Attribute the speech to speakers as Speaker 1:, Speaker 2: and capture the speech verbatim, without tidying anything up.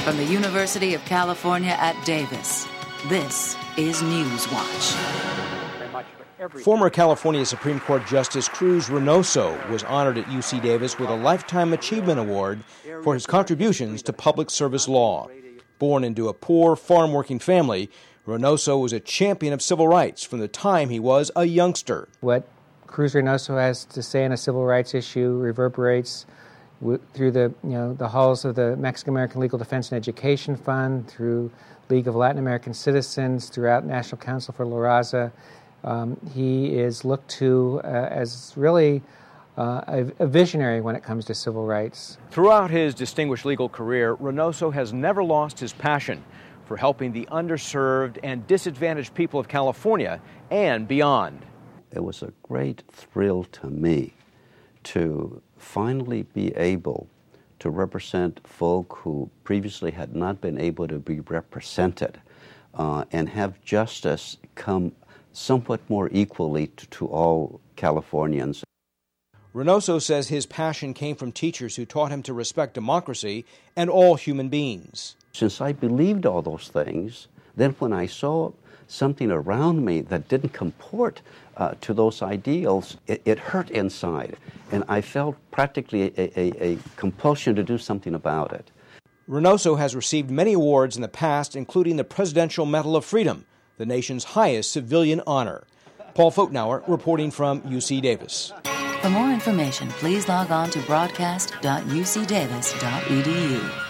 Speaker 1: From the University of California at Davis, this is Newswatch.
Speaker 2: Former California Supreme Court Justice Cruz Reynoso was honored at U C Davis with a Lifetime Achievement Award for his contributions to public service law. Born into a poor, farm-working family, Reynoso was a champion of civil rights from the time he was a youngster.
Speaker 3: What Cruz Reynoso has to say on a civil rights issue reverberates w- through the you know the halls of the Mexican American Legal Defense and Education Fund, through League of Latin American Citizens, throughout National Council for La Raza. Um, he is looked to uh, as really uh, a, a visionary when it comes to civil rights.
Speaker 2: Throughout his distinguished legal career, Reynoso has never lost his passion for helping the underserved and disadvantaged people of California and beyond.
Speaker 4: It was a great thrill to me to finally be able to represent folk who previously had not been able to be represented uh, and have justice come somewhat more equally to, to all Californians.
Speaker 2: Reynoso says his passion came from teachers who taught him to respect democracy and all human beings.
Speaker 4: Since I believed all those things, then when I saw something around me that didn't comport uh, to those ideals, it, it hurt inside, and I felt practically a, a, a compulsion to do something about it.
Speaker 2: Reynoso has received many awards in the past, including the Presidential Medal of Freedom, the nation's highest civilian honor. Paul Fotenauer reporting from U C Davis.
Speaker 1: For more information, please log on to broadcast dot u c davis dot e d u.